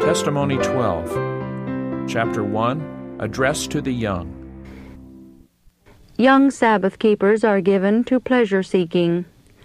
Testimony 12, Chapter 1, Address to the Young. Young Sabbath keepers are given to pleasure-seeking.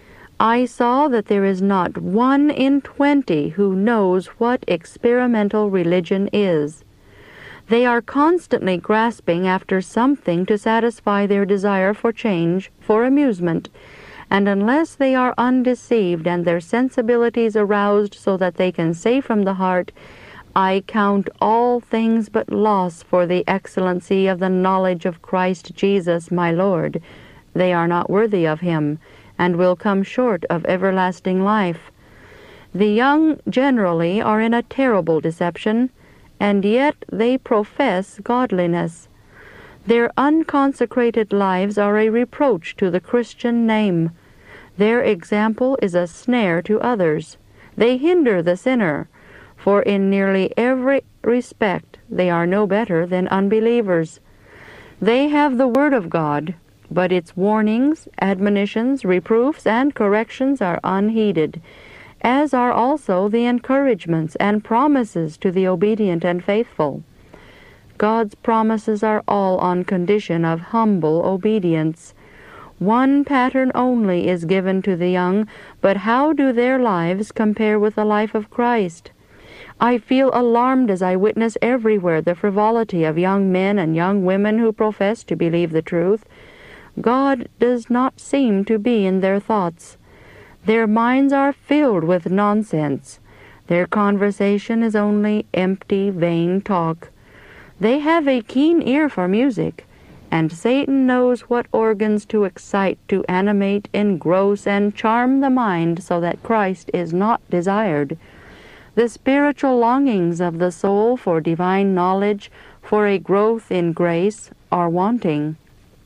I saw that there is not 1 in 20 who knows what experimental religion is. They are constantly grasping after something to satisfy their desire for change, for amusement, and unless they are undeceived and their sensibilities aroused so that they can say from the heart, I count all things but loss for the excellency of the knowledge of Christ Jesus my Lord, they are not worthy of him, and will come short of everlasting life. The young generally are in a terrible deception, and yet they profess godliness. Their unconsecrated lives are a reproach to the Christian name. Their example is a snare to others. They hinder the sinner, for in nearly every respect they are no better than unbelievers. They have the Word of God, but its warnings, admonitions, reproofs, and corrections are unheeded, as are also the encouragements and promises to the obedient and faithful. God's promises are all on condition of humble obedience. One pattern only is given to the young, but how do their lives compare with the life of Christ? I feel alarmed as I witness everywhere the frivolity of young men and young women who profess to believe the truth. God does not seem to be in their thoughts. Their minds are filled with nonsense. Their conversation is only empty, vain talk. They have a keen ear for music, and Satan knows what organs to excite, to animate, engross, and charm the mind so that Christ is not desired. The spiritual longings of the soul for divine knowledge, for a growth in grace, are wanting.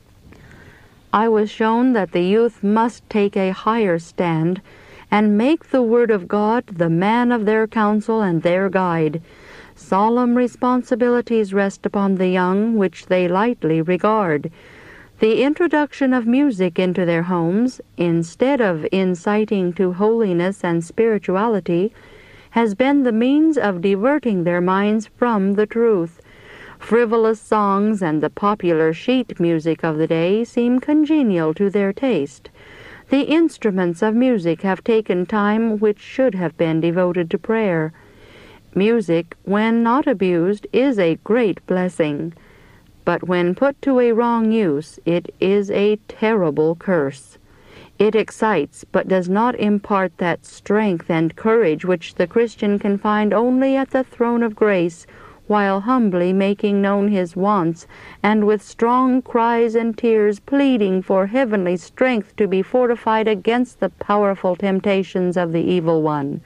I was shown that the youth must take a higher stand and make the Word of God the man of their counsel and their guide. Solemn responsibilities rest upon the young which they lightly regard. The introduction of music into their homes, instead of inciting to holiness and spirituality, has been the means of diverting their minds from the truth. Frivolous songs and the popular sheet music of the day seem congenial to their taste. The instruments of music have taken time which should have been devoted to prayer. Music, when not abused, is a great blessing, but when put to a wrong use, it is a terrible curse. It excites, but does not impart that strength and courage which the Christian can find only at the throne of grace, while humbly making known his wants, and with strong cries and tears pleading for heavenly strength to be fortified against the powerful temptations of the evil one.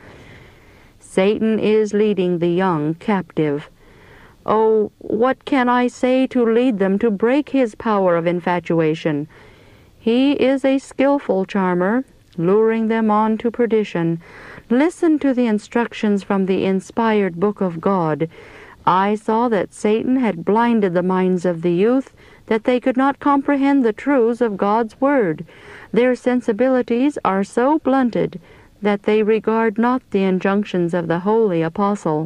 Satan is leading the young captive. Oh, what can I say to lead them to break his power of infatuation? He is a skillful charmer, luring them on to perdition. Listen to the instructions from the inspired book of God. I saw that Satan had blinded the minds of the youth, that they could not comprehend the truths of God's word. Their sensibilities are so blunted that they regard not the injunctions of the holy apostle,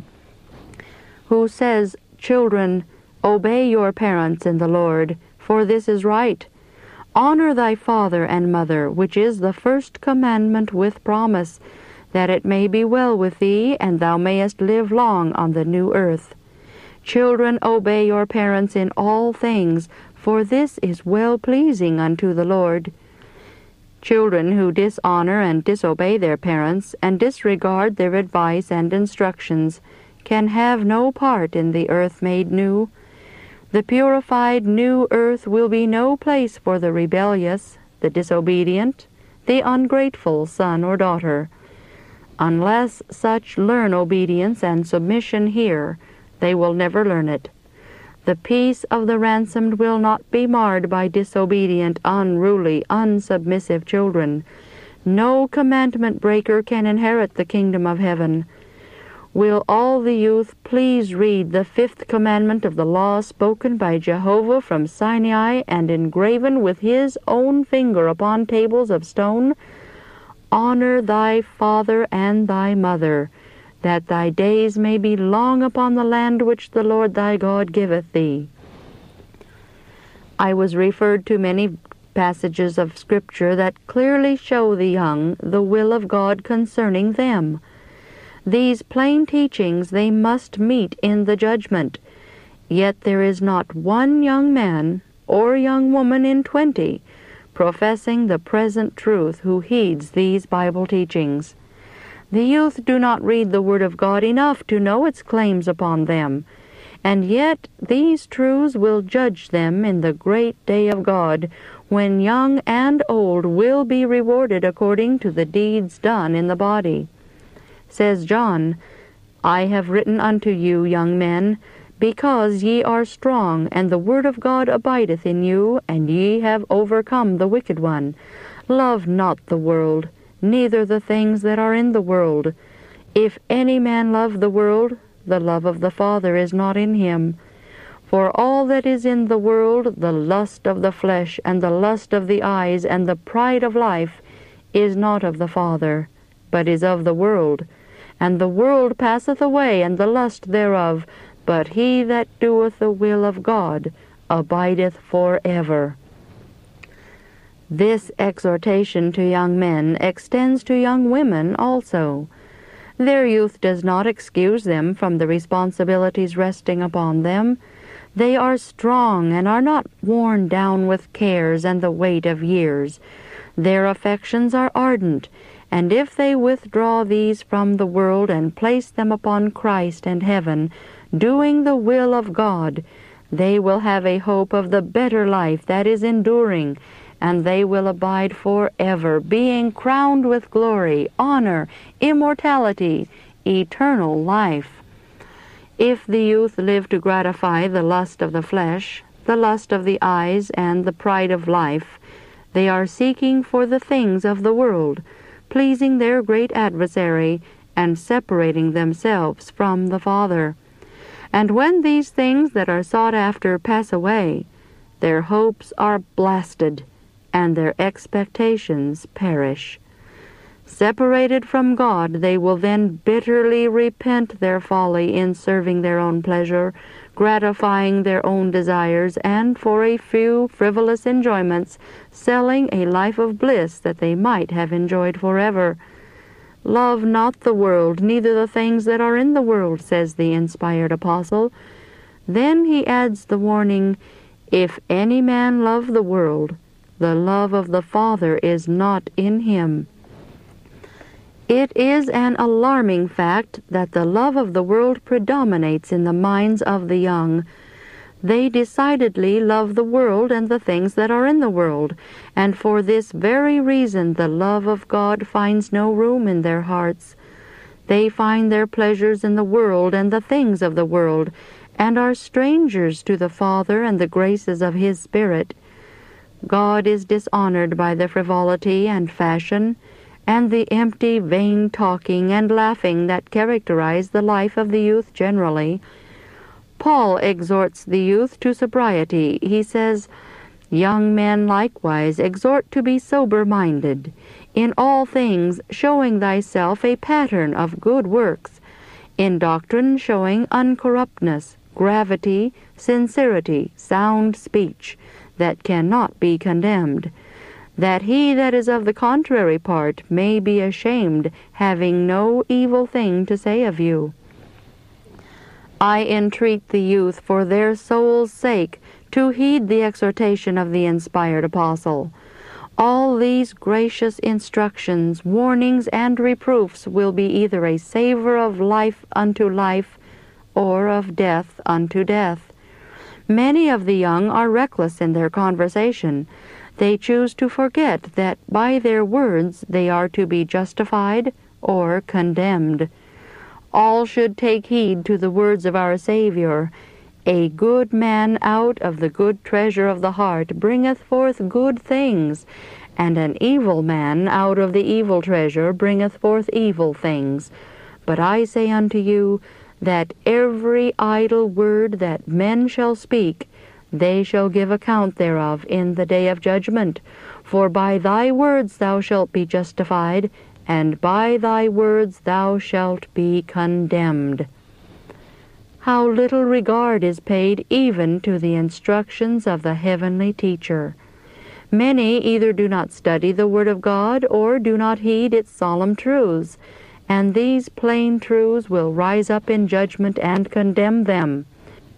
who says, Children, obey your parents in the Lord, for this is right. Honor thy father and mother, which is the first commandment with promise, that it may be well with thee, and thou mayest live long on the new earth. Children, obey your parents in all things, for this is well-pleasing unto the Lord. Children who dishonor and disobey their parents, and disregard their advice and instructions, can have no part in the earth made new. The purified new earth will be no place for the rebellious, the disobedient, the ungrateful son or daughter. Unless such learn obedience and submission here, they will never learn it. The peace of the ransomed will not be marred by disobedient, unruly, unsubmissive children. No commandment breaker can inherit the kingdom of heaven. Will all the youth please read the 5th commandment of the law spoken by Jehovah from Sinai and engraven with his own finger upon tables of stone? Honor thy father and thy mother, that thy days may be long upon the land which the Lord thy God giveth thee. I was referred to many passages of Scripture that clearly show the young the will of God concerning them. These plain teachings they must meet in the judgment. Yet there is not one young man or young woman in 20 professing the present truth who heeds these Bible teachings. The youth do not read the Word of God enough to know its claims upon them, and yet these truths will judge them in the great day of God, when young and old will be rewarded according to the deeds done in the body. Says John, I have written unto you, young men, because ye are strong, and the word of God abideth in you, and ye have overcome the wicked one. Love not the world, neither the things that are in the world. If any man love the world, the love of the Father is not in him. For all that is in the world, the lust of the flesh, and the lust of the eyes, and the pride of life, is not of the Father, but is of the world. And the world passeth away, and the lust thereof, but he that doeth the will of God abideth forever. This exhortation to young men extends to young women also. Their youth does not excuse them from the responsibilities resting upon them. They are strong and are not worn down with cares and the weight of years. Their affections are ardent, and if they withdraw these from the world and place them upon Christ and heaven, doing the will of God, they will have a hope of the better life that is enduring, and they will abide forever, being crowned with glory, honor, immortality, eternal life. If the youth live to gratify the lust of the flesh, the lust of the eyes, and the pride of life, they are seeking for the things of the world, pleasing their great adversary, and separating themselves from the Father. And when these things that are sought after pass away, their hopes are blasted, and their expectations perish. Separated from God, they will then bitterly repent their folly in serving their own pleasure, gratifying their own desires, and for a few frivolous enjoyments, selling a life of bliss that they might have enjoyed forever. Love not the world, neither the things that are in the world, says the inspired apostle. Then he adds the warning, if any man love the world, the love of the Father is not in him. It is an alarming fact that the love of the world predominates in the minds of the young. They decidedly love the world and the things that are in the world, and for this very reason the love of God finds no room in their hearts. They find their pleasures in the world and the things of the world, and are strangers to the Father and the graces of His Spirit. God is dishonored by the frivolity and fashion, and the empty, vain talking and laughing that characterize the life of the youth generally. Paul exhorts the youth to sobriety. He says, young men likewise exhort to be sober-minded, in all things showing thyself a pattern of good works, in doctrine showing uncorruptness, gravity, sincerity, sound speech, that cannot be condemned, that he that is of the contrary part may be ashamed, having no evil thing to say of you. I entreat the youth for their soul's sake to heed the exhortation of the inspired apostle. All these gracious instructions, warnings, and reproofs will be either a savor of life unto life, or of death unto death. Many of the young are reckless in their conversation. They choose to forget that by their words they are to be justified or condemned. All should take heed to the words of our Savior. A good man out of the good treasure of the heart bringeth forth good things, and an evil man out of the evil treasure bringeth forth evil things. But I say unto you, that every idle word that men shall speak, they shall give account thereof in the day of judgment. For by thy words thou shalt be justified, and by thy words thou shalt be condemned. How little regard is paid even to the instructions of the heavenly teacher. Many either do not study the Word of God or do not heed its solemn truths, and these plain truths will rise up in judgment and condemn them.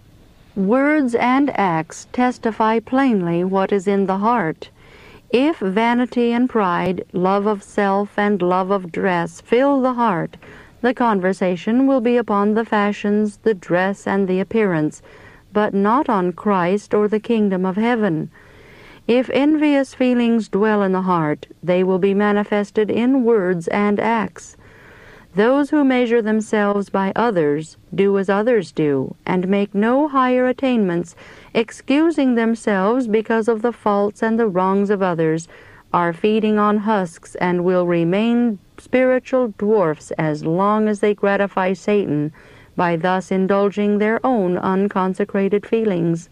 Words and acts testify plainly what is in the heart. If vanity and pride, love of self and love of dress fill the heart, the conversation will be upon the fashions, the dress, and the appearance, but not on Christ or the kingdom of heaven. If envious feelings dwell in the heart, they will be manifested in words and acts. Those who measure themselves by others do as others do, and make no higher attainments, excusing themselves because of the faults and the wrongs of others, are feeding on husks and will remain spiritual dwarfs as long as they gratify Satan by thus indulging their own unconsecrated feelings.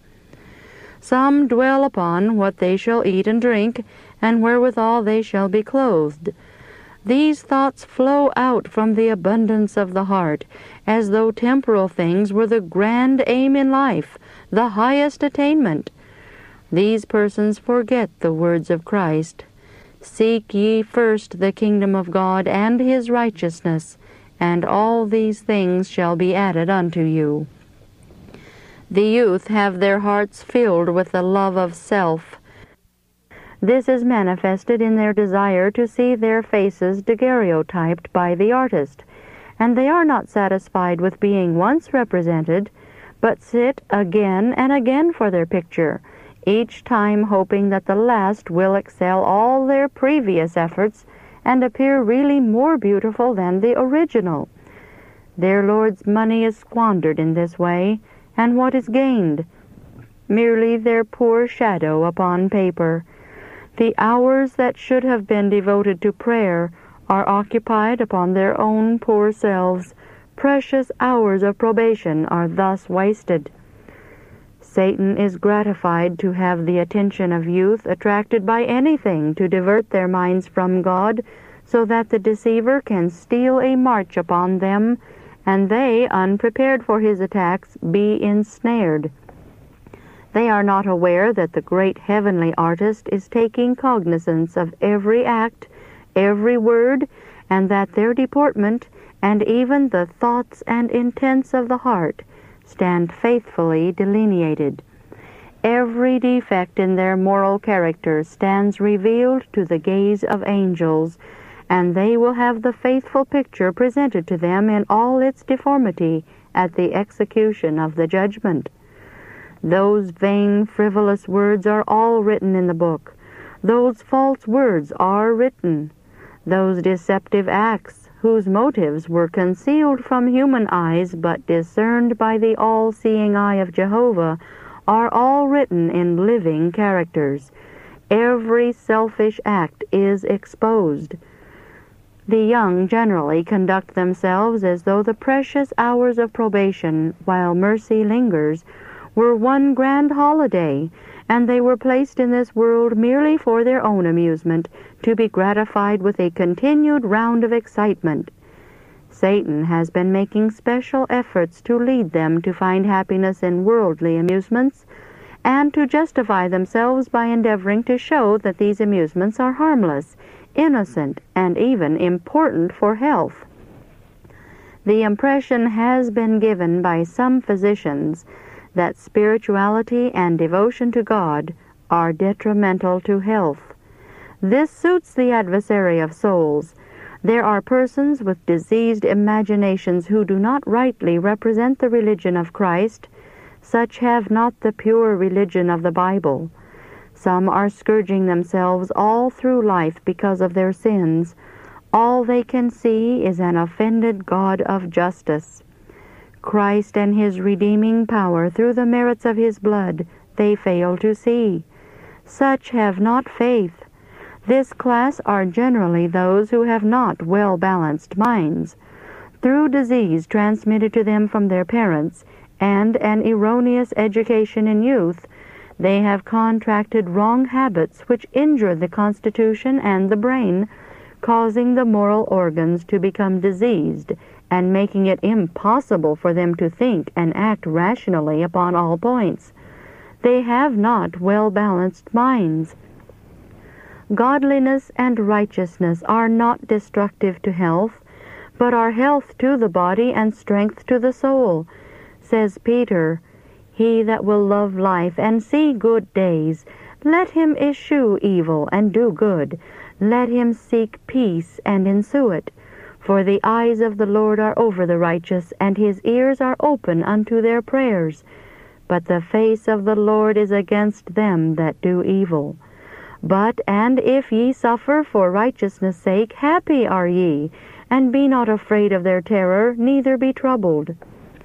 Some dwell upon what they shall eat and drink, and wherewithal they shall be clothed. These thoughts flow out from the abundance of the heart, as though temporal things were the grand aim in life, the highest attainment. These persons forget the words of Christ. Seek ye first the kingdom of God and his righteousness, and all these things shall be added unto you. The youth have their hearts filled with the love of self. This is manifested in their desire to see their faces daguerreotyped by the artist, and they are not satisfied with being once represented, but sit again and again for their picture, each time hoping that the last will excel all their previous efforts and appear really more beautiful than the original. Their Lord's money is squandered in this way, and what is gained? Merely their poor shadow upon paper. The hours that should have been devoted to prayer are occupied upon their own poor selves. Precious hours of probation are thus wasted. Satan is gratified to have the attention of youth attracted by anything to divert their minds from God, so that the deceiver can steal a march upon them, and they, unprepared for his attacks, be ensnared. They are not aware that the great heavenly artist is taking cognizance of every act, every word, and that their deportment, and even the thoughts and intents of the heart, stand faithfully delineated. Every defect in their moral character stands revealed to the gaze of angels, and they will have the faithful picture presented to them in all its deformity at the execution of the judgment. Those vain, frivolous words are all written in the book. Those false words are written. Those deceptive acts, whose motives were concealed from human eyes but discerned by the all-seeing eye of Jehovah, are all written in living characters. Every selfish act is exposed. The young generally conduct themselves as though the precious hours of probation, while mercy lingers, were one grand holiday, and they were placed in this world merely for their own amusement, to be gratified with a continued round of excitement. Satan has been making special efforts to lead them to find happiness in worldly amusements, and to justify themselves by endeavoring to show that these amusements are harmless, innocent, and even important for health. The impression has been given by some physicians that spirituality and devotion to God are detrimental to health. This suits the adversary of souls. There are persons with diseased imaginations who do not rightly represent the religion of Christ. Such have not the pure religion of the Bible. Some are scourging themselves all through life because of their sins. All they can see is an offended God of justice. Christ and his redeeming power through the merits of his blood they fail to see. Such have not faith. This class are generally those who have not well-balanced minds. Through disease transmitted to them from their parents and an erroneous education in youth, they have contracted wrong habits which injure the constitution and the brain, causing the moral organs to become diseased and making it impossible for them to think and act rationally upon all points. They have not well-balanced minds. Godliness and righteousness are not destructive to health, but are health to the body and strength to the soul. Says Peter, "He that will love life and see good days, let him eschew evil and do good. Let him seek peace and ensue it. For the eyes of the Lord are over the righteous, and his ears are open unto their prayers. But the face of the Lord is against them that do evil. But, and if ye suffer for righteousness' sake, happy are ye, and be not afraid of their terror, neither be troubled."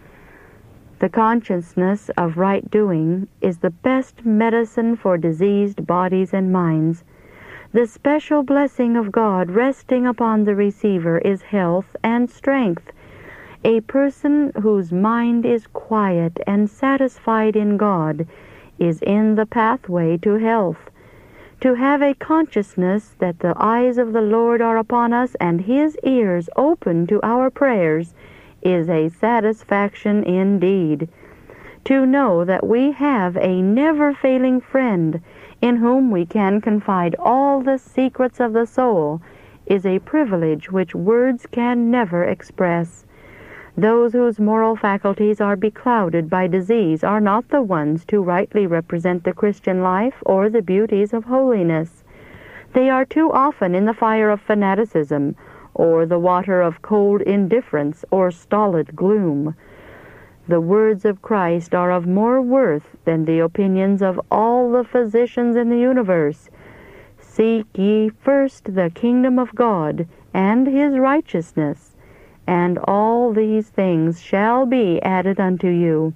The consciousness of right doing is the best medicine for diseased bodies and minds. The special blessing of God resting upon the receiver is health and strength. A person whose mind is quiet and satisfied in God is in the pathway to health. To have a consciousness that the eyes of the Lord are upon us and his ears open to our prayers is a satisfaction indeed. To know that we have a never-failing friend in whom we can confide all the secrets of the soul is a privilege which words can never express. Those whose moral faculties are beclouded by disease are not the ones to rightly represent the Christian life or the beauties of holiness. They are too often in the fire of fanaticism, or the water of cold indifference or stolid gloom. The words of Christ are of more worth than the opinions of all the physicians in the universe. "Seek ye first the kingdom of God and his righteousness, and all these things shall be added unto you."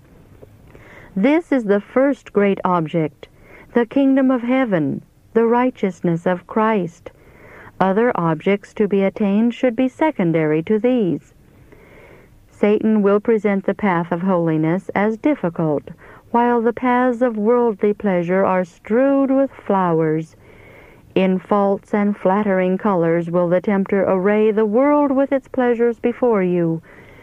This is the first great object, the kingdom of heaven, the righteousness of Christ. Other objects to be attained should be secondary to these. Satan will present the path of holiness as difficult, while the paths of worldly pleasure are strewed with flowers. In false and flattering colors will the tempter array the world with its pleasures before you.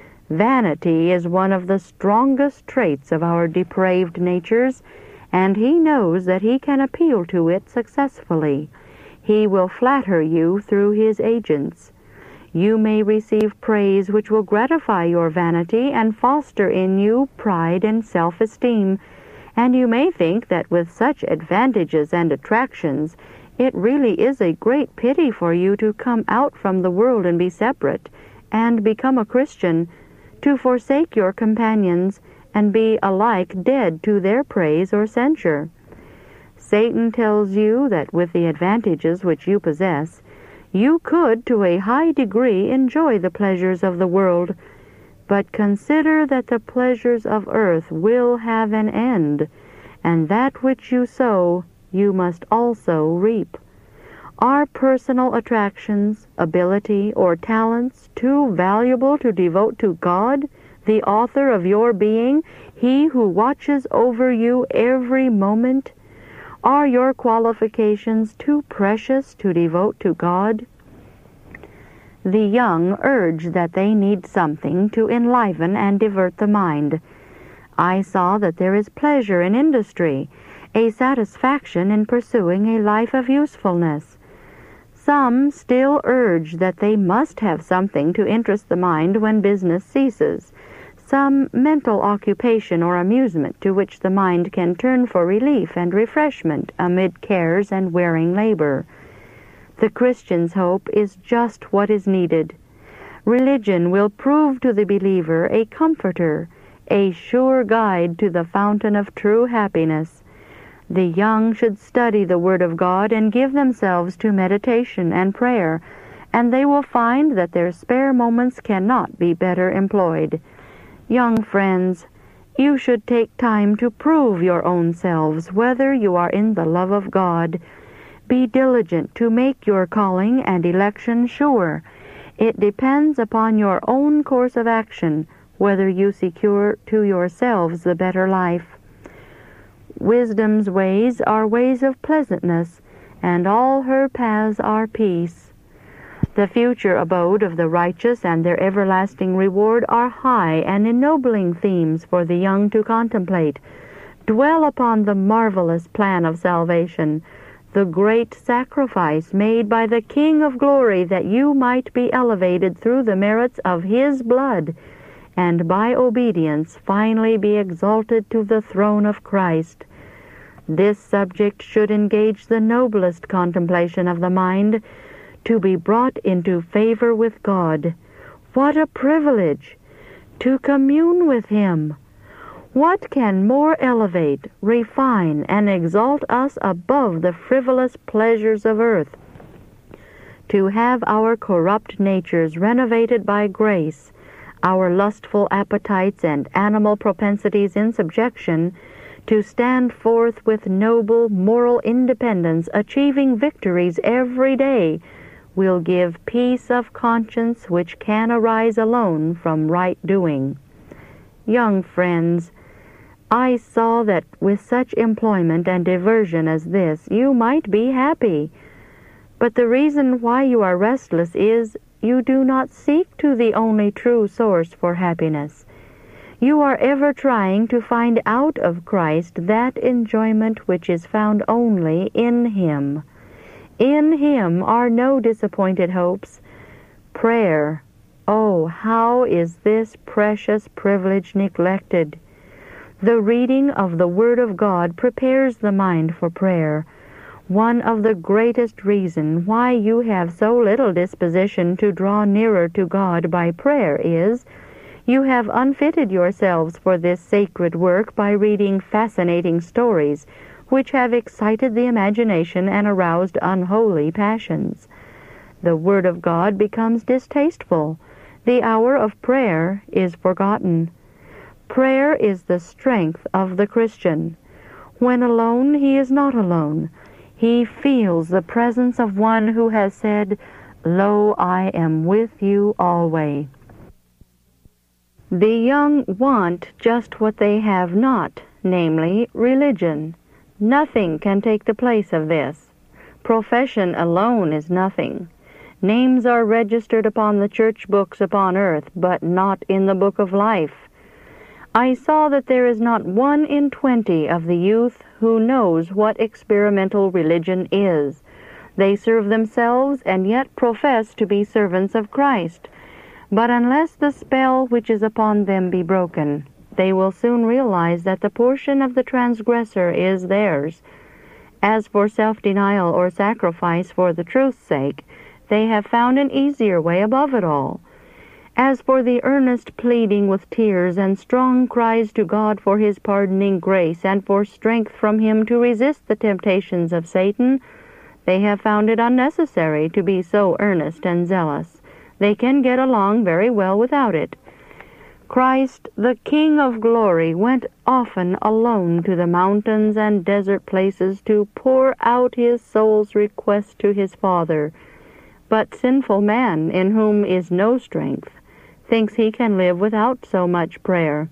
Vanity is one of the strongest traits of our depraved natures, and he knows that he can appeal to it successfully. He will flatter you through his agents. You may receive praise which will gratify your vanity and foster in you pride and self-esteem, and you may think that with such advantages and attractions, it really is a great pity for you to come out from the world and be separate, and become a Christian, to forsake your companions, and be alike dead to their praise or censure. Satan tells you that with the advantages which you possess, you could to a high degree enjoy the pleasures of the world, but consider that the pleasures of earth will have an end, and that which you sow you must also reap. Are personal attractions, ability, or talents too valuable to devote to God, the author of your being, he who watches over you every moment? Are your qualifications too precious to devote to God? The young urge that they need something to enliven and divert the mind. I saw that there is pleasure in industry, a satisfaction in pursuing a life of usefulness. Some still urge that they must have something to interest the mind when business ceases, some mental occupation or amusement to which the mind can turn for relief and refreshment amid cares and wearing labor. The Christian's hope is just what is needed. Religion will prove to the believer a comforter, a sure guide to the fountain of true happiness. The young should study the Word of God and give themselves to meditation and prayer, and they will find that their spare moments cannot be better employed. Young friends, you should take time to prove your own selves whether you are in the love of God. Be diligent to make your calling and election sure. It depends upon your own course of action whether you secure to yourselves the better life. Wisdom's ways are ways of pleasantness, and all her paths are peace. The future abode of the righteous and their everlasting reward are high and ennobling themes for the young to contemplate. Dwell upon the marvelous plan of salvation, the great sacrifice made by the King of glory that you might be elevated through the merits of His blood, and by obedience finally be exalted to the throne of Christ. This subject should engage the noblest contemplation of the mind, to be brought into favor with God. What a privilege! To commune with Him! What can more elevate, refine, and exalt us above the frivolous pleasures of earth? To have our corrupt natures renovated by grace, our lustful appetites and animal propensities in subjection, to stand forth with noble moral independence, achieving victories every day, will give peace of conscience which can arise alone from right doing. Young friends, I saw that with such employment and diversion as this, you might be happy. But the reason why you are restless is, you do not seek to the only true source for happiness. You are ever trying to find out of Christ that enjoyment which is found only in Him. In Him are no disappointed hopes. Prayer, oh, how is this precious privilege neglected! The reading of the Word of God prepares the mind for prayer. One of the greatest reasons why you have so little disposition to draw nearer to God by prayer is, you have unfitted yourselves for this sacred work by reading fascinating stories, which have excited the imagination and aroused unholy passions. The Word of God becomes distasteful. The hour of prayer is forgotten. Prayer is the strength of the Christian. When alone, he is not alone. He feels the presence of one who has said, "Lo, I am with you always." The young want just what they have not, namely, religion. Nothing can take the place of this. Profession alone is nothing. Names are registered upon the church books upon earth, but not in the book of life. I saw that there is not 1 in 20 of the youth who knows what experimental religion is. They serve themselves and yet profess to be servants of Christ. But unless the spell which is upon them be broken, they will soon realize that the portion of the transgressor is theirs. As for self-denial or sacrifice for the truth's sake, they have found an easier way above it all. As for the earnest pleading with tears and strong cries to God for His pardoning grace and for strength from Him to resist the temptations of Satan, they have found it unnecessary to be so earnest and zealous. They can get along very well without it. Christ, the King of glory, went often alone to the mountains and desert places to pour out His soul's request to His Father. But sinful man, in whom is no strength, thinks he can live without so much prayer.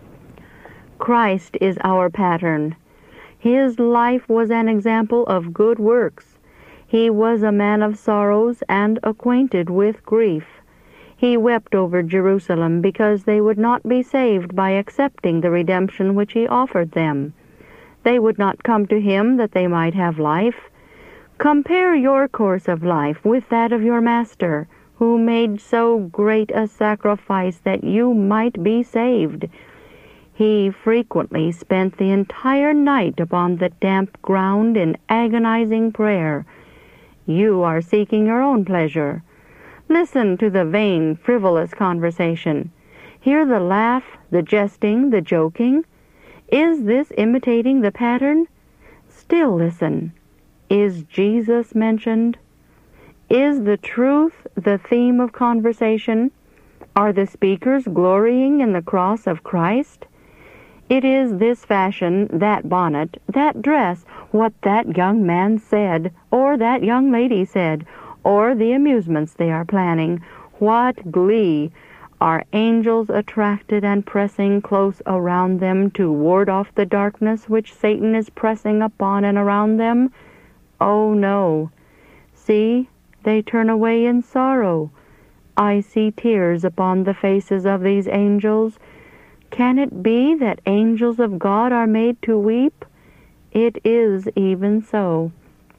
Christ is our pattern. His life was an example of good works. He was a man of sorrows and acquainted with grief. He wept over Jerusalem because they would not be saved by accepting the redemption which He offered them. They would not come to Him that they might have life. Compare your course of life with that of your Master, who made so great a sacrifice that you might be saved. He frequently spent the entire night upon the damp ground in agonizing prayer. You are seeking your own pleasure. Listen to the vain, frivolous conversation. Hear the laugh, the jesting, the joking. Is this imitating the pattern? Still listen. Is Jesus mentioned? Is the truth the theme of conversation? Are the speakers glorying in the cross of Christ? It is this fashion, that bonnet, that dress, what that young man said, or that young lady said, or the amusements they are planning. What glee! Are angels attracted and pressing close around them to ward off the darkness which Satan is pressing upon and around them? Oh, no. See, they turn away in sorrow. I see tears upon the faces of these angels. Can it be that angels of God are made to weep? It is even so.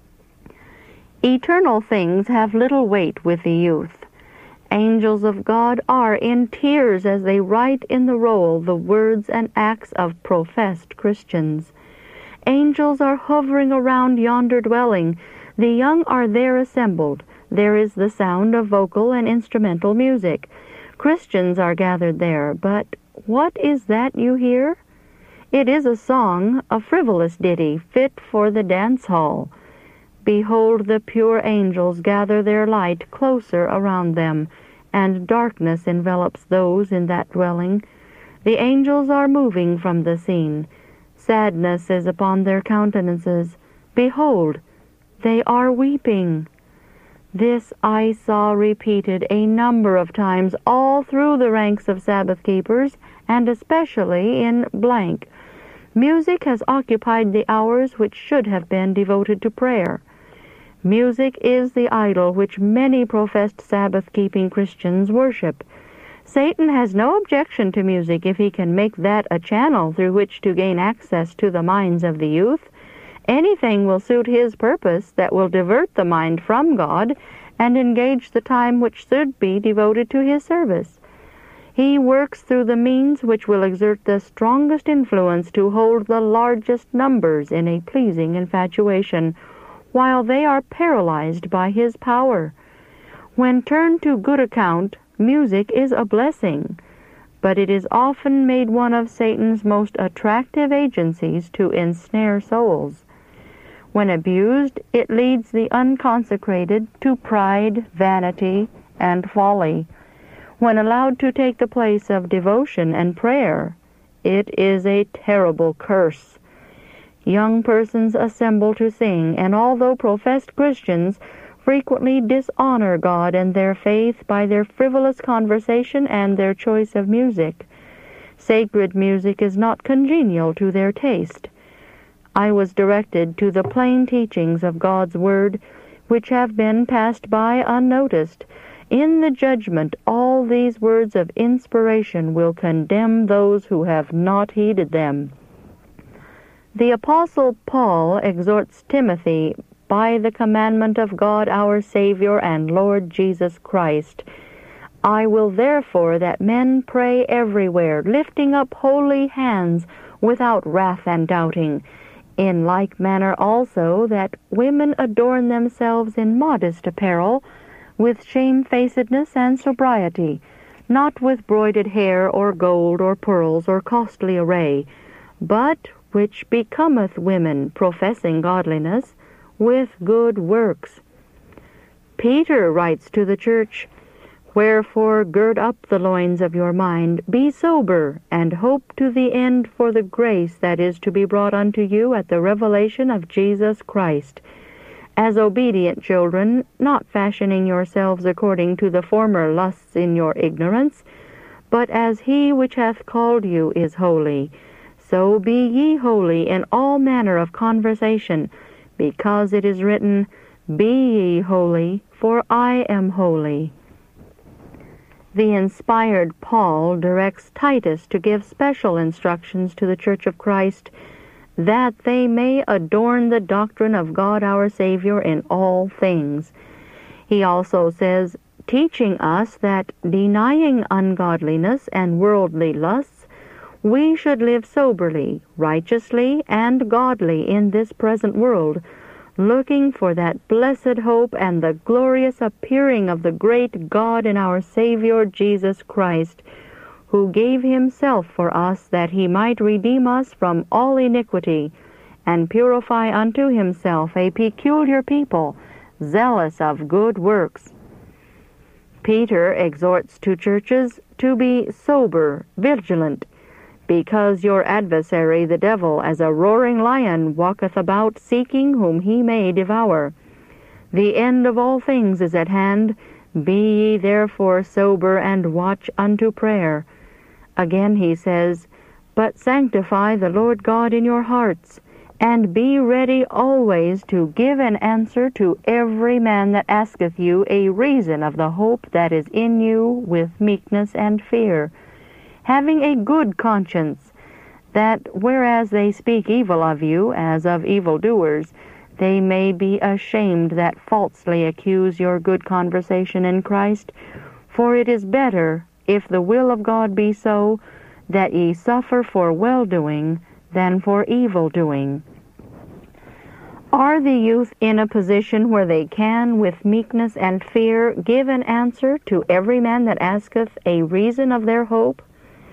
Eternal things have little weight with the youth. Angels of God are in tears as they write in the roll the words and acts of professed Christians. Angels are hovering around yonder dwelling. The young are there assembled. There is the sound of vocal and instrumental music. Christians are gathered there, but what is that you hear? It is a song, a frivolous ditty, fit for the dance hall. Behold, the pure angels gather their light closer around them, and darkness envelops those in that dwelling. The angels are moving from the scene. Sadness is upon their countenances. Behold, they are weeping. This I saw repeated a number of times all through the ranks of Sabbath keepers, and especially in blank. Music has occupied the hours which should have been devoted to prayer. Music is the idol which many professed Sabbath-keeping Christians worship. Satan has no objection to music if he can make that a channel through which to gain access to the minds of the youth. Anything will suit his purpose that will divert the mind from God and engage the time which should be devoted to his service. He works through the means which will exert the strongest influence to hold the largest numbers in a pleasing infatuation, while they are paralyzed by his power. When turned to good account, music is a blessing, but it is often made one of Satan's most attractive agencies to ensnare souls. When abused, it leads the unconsecrated to pride, vanity, and folly. When allowed to take the place of devotion and prayer, it is a terrible curse. Young persons assemble to sing, and although professed Christians frequently dishonor God and their faith by their frivolous conversation and their choice of music, sacred music is not congenial to their taste. I was directed to the plain teachings of God's Word, which have been passed by unnoticed. In the judgment, all these words of inspiration will condemn those who have not heeded them. The Apostle Paul exhorts Timothy, by the commandment of God our Savior and Lord Jesus Christ, I will therefore that men pray everywhere, lifting up holy hands without wrath and doubting. In like manner also that women adorn themselves in modest apparel, with shamefacedness and sobriety, not with broided hair or gold or pearls or costly array, but which becometh women professing godliness, with good works. Peter writes to the church, Wherefore gird up the loins of your mind, be sober, and hope to the end for the grace that is to be brought unto you at the revelation of Jesus Christ. As obedient children, not fashioning yourselves according to the former lusts in your ignorance, but as he which hath called you is holy, so be ye holy in all manner of conversation, because it is written, Be ye holy, for I am holy. The inspired Paul directs Titus to give special instructions to the Church of Christ, that they may adorn the doctrine of God our Savior in all things. He also says, teaching us that, denying ungodliness and worldly lusts, we should live soberly, righteously, and godly in this present world, looking for that blessed hope and the glorious appearing of the great God and our Savior Jesus Christ, who gave himself for us that he might redeem us from all iniquity, and purify unto himself a peculiar people, zealous of good works. Peter exhorts to churches to be sober, vigilant, because your adversary the devil, as a roaring lion, walketh about, seeking whom he may devour. The end of all things is at hand. Be ye therefore sober, and watch unto prayer. Again he says, But sanctify the Lord God in your hearts, And be ready always to give an answer to every man that asketh you a reason of the hope that is in you with meekness and fear, having a good conscience, that whereas they speak evil of you, as of evildoers, they may be ashamed that falsely accuse your good conversation in Christ. For it is better, if the will of God be so, that ye suffer for well-doing than for evil-doing. Are the youth in a position where they can, with meekness and fear, give an answer to every man that asketh a reason of their hope?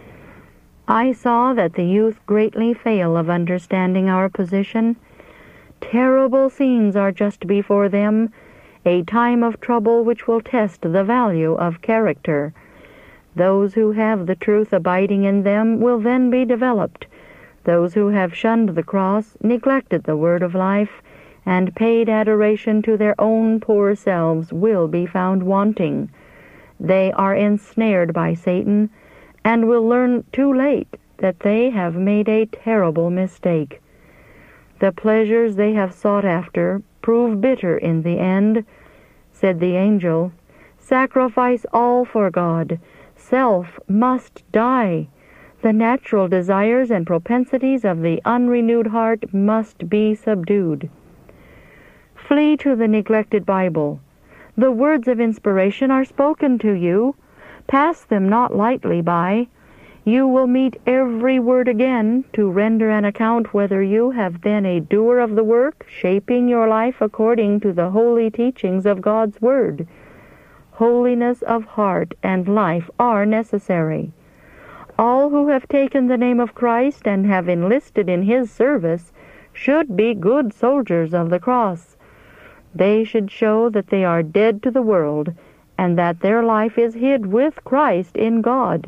I saw that the youth greatly fail of understanding our position. Terrible scenes are just before them, a time of trouble which will test the value of character. Those who have the truth abiding in them will then be developed. Those who have shunned the cross, neglected the word of life, and paid adoration to their own poor selves will be found wanting. They are ensnared by Satan, and will learn too late that they have made a terrible mistake. The pleasures they have sought after prove bitter in the end. Said the angel, "Sacrifice all for God. Self must die. The natural desires and propensities of the unrenewed heart must be subdued." Flee to the neglected Bible. The words of inspiration are spoken to you. Pass them not lightly by. You will meet every word again to render an account whether you have been a doer of the work, shaping your life according to the holy teachings of God's Word. Holiness of heart and life are necessary. All who have taken the name of Christ and have enlisted in His service should be good soldiers of the cross. They should show that they are dead to the world, and that their life is hid with Christ in God.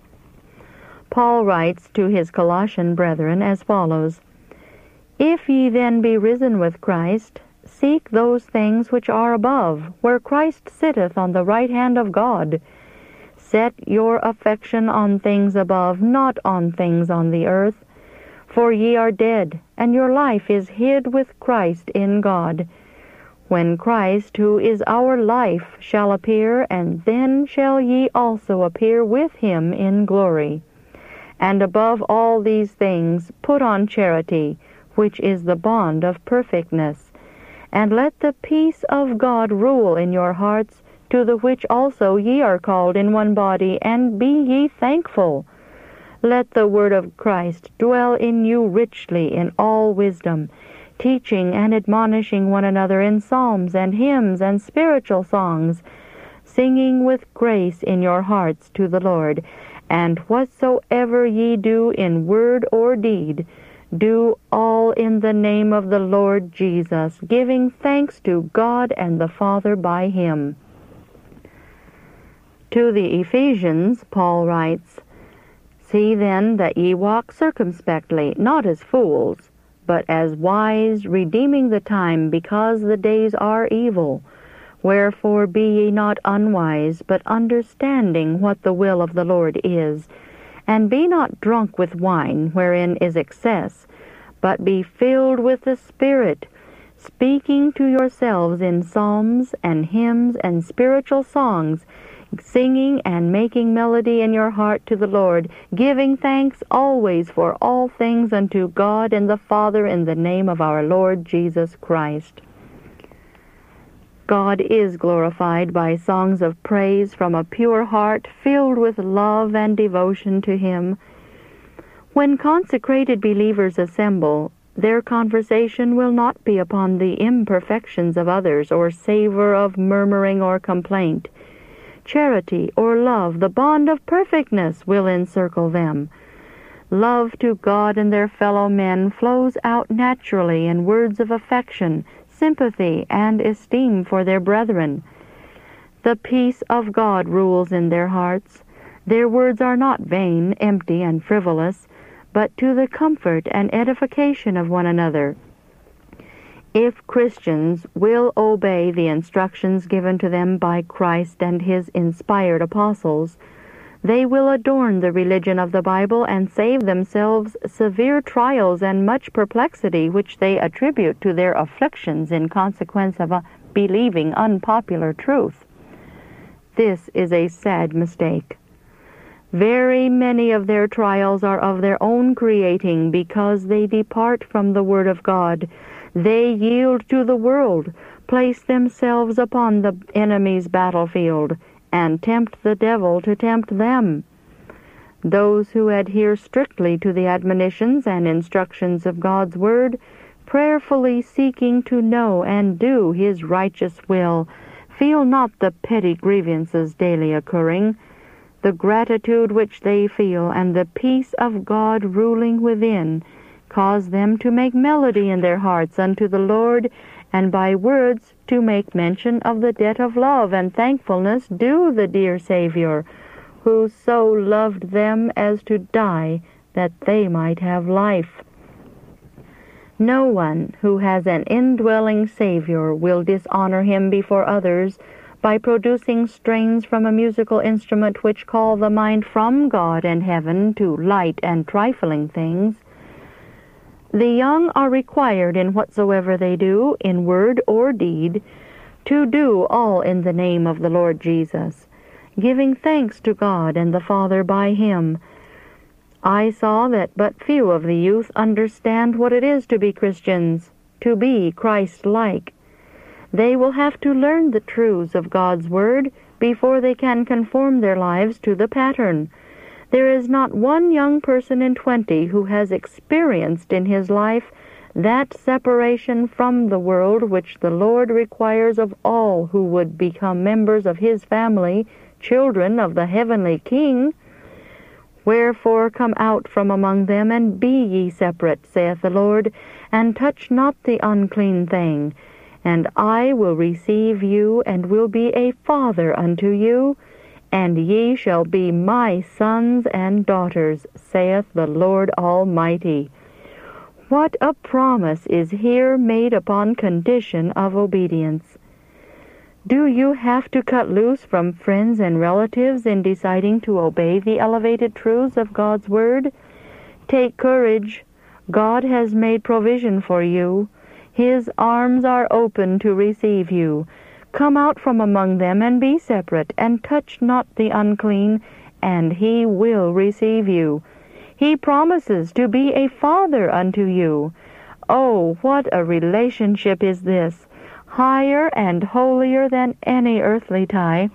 Paul writes to his Colossian brethren as follows, "If ye then be risen with Christ, seek those things which are above, where Christ sitteth on the right hand of God. Set your affection on things above, not on things on the earth. For ye are dead, and your life is hid with Christ in God. When Christ, who is our life, shall appear, and then shall ye also appear with him in glory. And above all these things put on charity, which is the bond of perfectness. And let the peace of God rule in your hearts, to the which also ye are called in one body, and be ye thankful. Let the word of Christ dwell in you richly in all wisdom, teaching and admonishing one another in psalms and hymns and spiritual songs, singing with grace in your hearts to the Lord. And whatsoever ye do in word or deed, do all in the name of the Lord Jesus, giving thanks to God and the Father by him." To the Ephesians, Paul writes, "See then that ye walk circumspectly, not as fools, but as wise, redeeming the time, because the days are evil. Wherefore be ye not unwise, but understanding what the will of the Lord is. And be not drunk with wine, wherein is excess, but be filled with the Spirit, speaking to yourselves in psalms and hymns and spiritual songs, singing and making melody in your heart to the Lord, giving thanks always for all things unto God and the Father in the name of our Lord Jesus Christ." God is glorified by songs of praise from a pure heart filled with love and devotion to Him. When consecrated believers assemble, their conversation will not be upon the imperfections of others or savor of murmuring or complaint. Charity or love, the bond of perfectness, will encircle them. Love to God and their fellow men flows out naturally in words of affection, sympathy, and esteem for their brethren. The peace of God rules in their hearts. Their words are not vain, empty, and frivolous, but to the comfort and edification of one another. If Christians will obey the instructions given to them by Christ and His inspired apostles, They will adorn the religion of the Bible and save themselves severe trials and much perplexity which they attribute to their afflictions in consequence of believing unpopular truth. This is a sad mistake. Very many of their trials are of their own creating because they depart from the Word of God. They yield to the world, place themselves upon the enemy's battlefield, and tempt the devil to tempt them. Those who adhere strictly to the admonitions and instructions of God's Word, prayerfully seeking to know and do His righteous will, feel not the petty grievances daily occurring. The gratitude which they feel and the peace of God ruling within cause them to make melody in their hearts unto the Lord, and by words to make mention of the debt of love and thankfulness due the dear Savior, who so loved them as to die that they might have life. No one who has an indwelling Savior will dishonor Him before others by producing strains from a musical instrument which call the mind from God and heaven to light and trifling things. The young are required in whatsoever they do, in word or deed, to do all in the name of the Lord Jesus, giving thanks to God and the Father by Him. I saw that but few of the youth understand what it is to be Christians, to be Christ-like. They will have to learn the truths of God's Word before they can conform their lives to the pattern. There is not one young person in 20 who has experienced in his life that separation from the world which the Lord requires of all who would become members of His family, children of the heavenly King. Wherefore come out from among them, and be ye separate, saith the Lord, and touch not the unclean thing. And I will receive you, and will be a father unto you, and ye shall be my sons and daughters, saith the Lord Almighty. What a promise is here made upon condition of obedience! Do you have to cut loose from friends and relatives in deciding to obey the elevated truths of God's Word? Take courage. God has made provision for you. His arms are open to receive you. Come out from among them and be separate, and touch not the unclean, and He will receive you. He promises to be a father unto you. Oh, what a relationship is this, higher and holier than any earthly tie.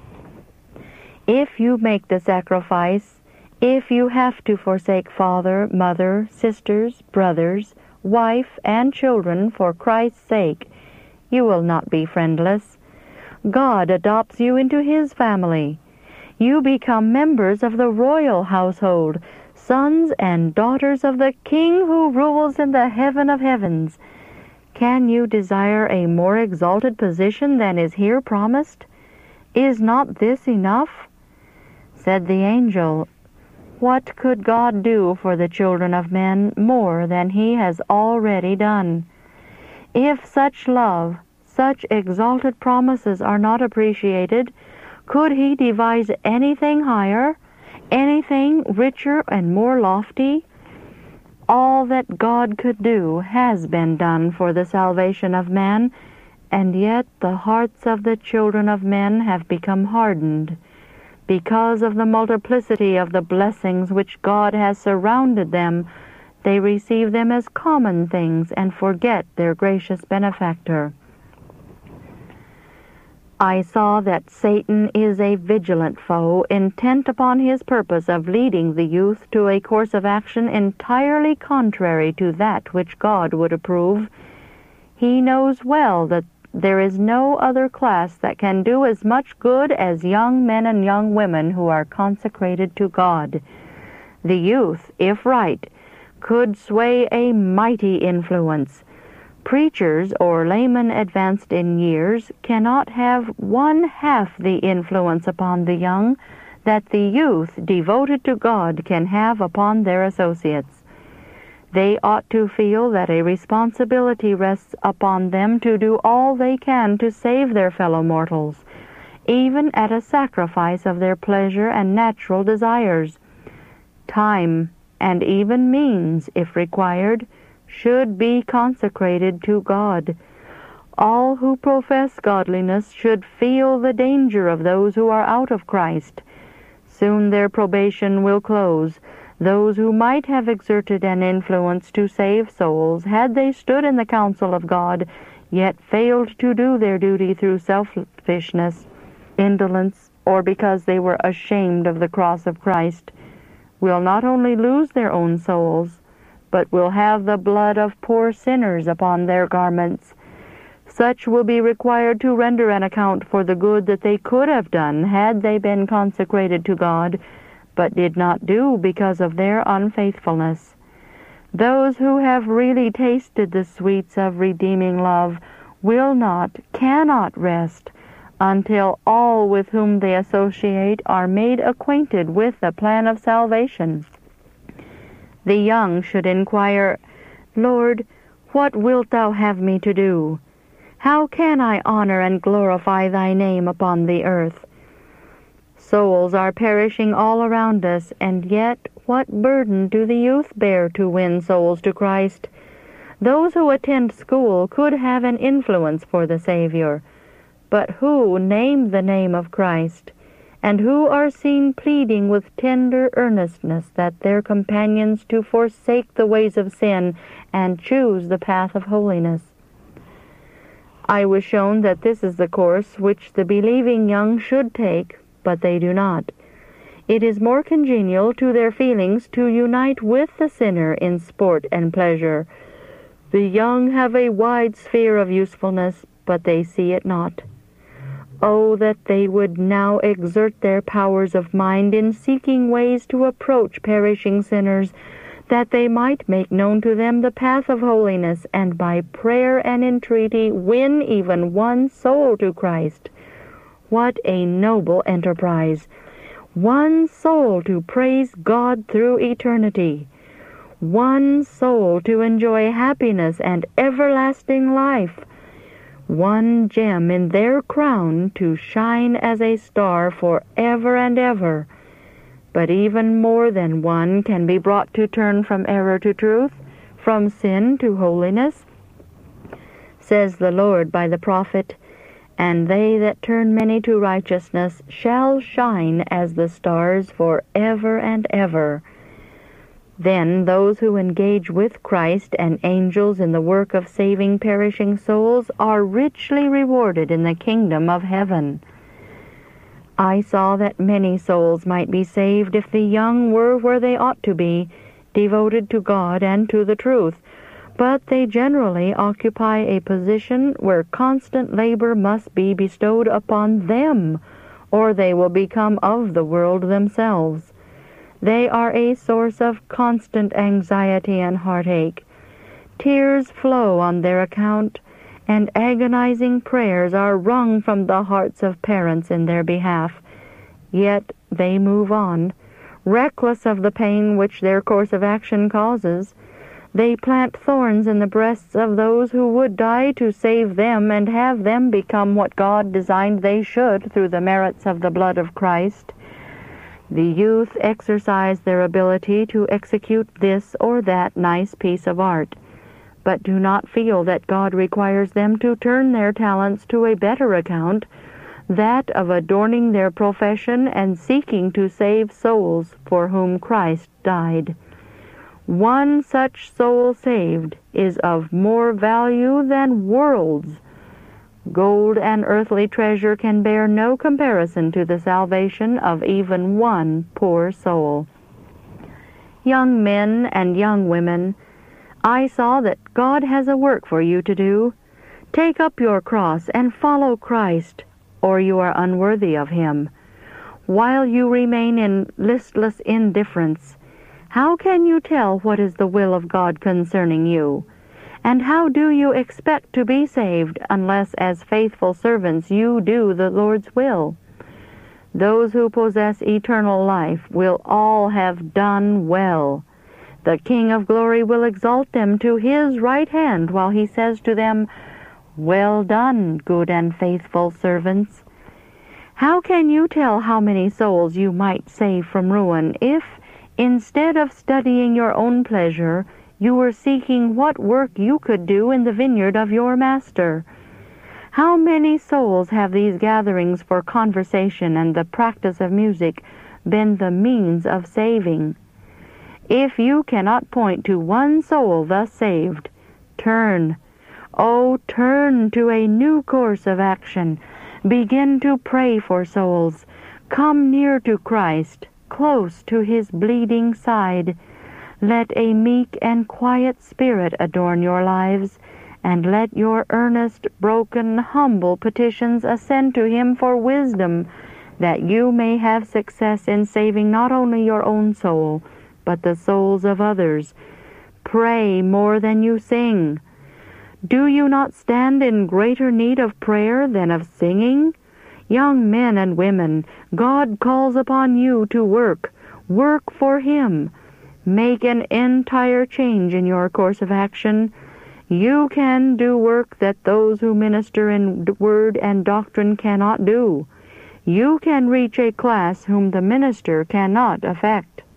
If you make the sacrifice, if you have to forsake father, mother, sisters, brothers, wife, and children for Christ's sake, you will not be friendless. God adopts you into His family. You become members of the royal household, sons and daughters of the King who rules in the heaven of heavens. Can you desire a more exalted position than is here promised? Is not this enough? Said the angel, what could God do for the children of men more than He has already done? If such love, such exalted promises are not appreciated, could He devise anything higher, anything richer and more lofty? All that God could do has been done for the salvation of man, and yet the hearts of the children of men have become hardened. Because of the multiplicity of the blessings which God has surrounded them, they receive them as common things and forget their gracious benefactor. I saw that Satan is a vigilant foe, intent upon his purpose of leading the youth to a course of action entirely contrary to that which God would approve. He knows well that there is no other class that can do as much good as young men and young women who are consecrated to God. The youth, if right, could sway a mighty influence. Preachers or laymen advanced in years cannot have 1/2 the influence upon the young that the youth devoted to God can have upon their associates. They ought to feel that a responsibility rests upon them to do all they can to save their fellow mortals, even at a sacrifice of their pleasure and natural desires. Time, and even means, if required, should be consecrated to God. All who profess godliness should feel the danger of those who are out of Christ. Soon their probation will close. Those who might have exerted an influence to save souls, had they stood in the counsel of God, yet failed to do their duty through selfishness, indolence, or because they were ashamed of the cross of Christ, will not only lose their own souls, but will have the blood of poor sinners upon their garments. Such will be required to render an account for the good that they could have done had they been consecrated to God, but did not do because of their unfaithfulness. Those who have really tasted the sweets of redeeming love will not, cannot rest until all with whom they associate are made acquainted with the plan of salvation. The young should inquire, "Lord, what wilt thou have me to do? How can I honor and glorify thy name upon the earth?" Souls are perishing all around us, and yet what burden do the youth bear to win souls to Christ? Those who attend school could have an influence for the Savior, but who name the name of Christ, and who are seen pleading with tender earnestness that their companions to forsake the ways of sin and choose the path of holiness? I was shown that this is the course which the believing young should take, but they do not. It is more congenial to their feelings to unite with the sinner in sport and pleasure. The young have a wide sphere of usefulness, but they see it not. Oh, that they would now exert their powers of mind in seeking ways to approach perishing sinners, that they might make known to them the path of holiness, and by prayer and entreaty win even one soul to Christ. What a noble enterprise! One soul to praise God through eternity. One soul to enjoy happiness and everlasting life. One gem in their crown to shine as a star for ever and ever. But even more than one can be brought to turn from error to truth, from sin to holiness. Says the Lord by the prophet, "And they that turn many to righteousness shall shine as the stars for ever and ever." Then those who engage with Christ and angels in the work of saving perishing souls are richly rewarded in the kingdom of heaven. I saw that many souls might be saved if the young were where they ought to be, devoted to God and to the truth, but they generally occupy a position where constant labor must be bestowed upon them, or they will become of the world themselves. They are a source of constant anxiety and heartache. Tears flow on their account, and agonizing prayers are wrung from the hearts of parents in their behalf. Yet they move on, reckless of the pain which their course of action causes. They plant thorns in the breasts of those who would die to save them and have them become what God designed they should through the merits of the blood of Christ. The youth exercise their ability to execute this or that nice piece of art, but do not feel that God requires them to turn their talents to a better account, that of adorning their profession and seeking to save souls for whom Christ died. One such soul saved is of more value than worlds. Gold and earthly treasure can bear no comparison to the salvation of even one poor soul. Young men and young women, I saw that God has a work for you to do. Take up your cross and follow Christ, or you are unworthy of Him. While you remain in listless indifference, how can you tell what is the will of God concerning you? And how do you expect to be saved unless as faithful servants you do the Lord's will? Those who possess eternal life will all have done well. The King of glory will exalt them to His right hand while He says to them, "Well done, good and faithful servants." How can you tell how many souls you might save from ruin if, instead of studying your own pleasure, you were seeking what work you could do in the vineyard of your Master? How many souls have these gatherings for conversation and the practice of music been the means of saving? If you cannot point to one soul thus saved, turn, oh, turn to a new course of action. Begin to pray for souls. Come near to Christ, close to His bleeding side. Let a meek and quiet spirit adorn your lives, and let your earnest, broken, humble petitions ascend to Him for wisdom, that you may have success in saving not only your own soul, but the souls of others. Pray more than you sing. Do you not stand in greater need of prayer than of singing? Young men and women, God calls upon you to work. Work for Him. Make an entire change in your course of action. You can do work that those who minister in word and doctrine cannot do. You can reach a class whom the minister cannot affect.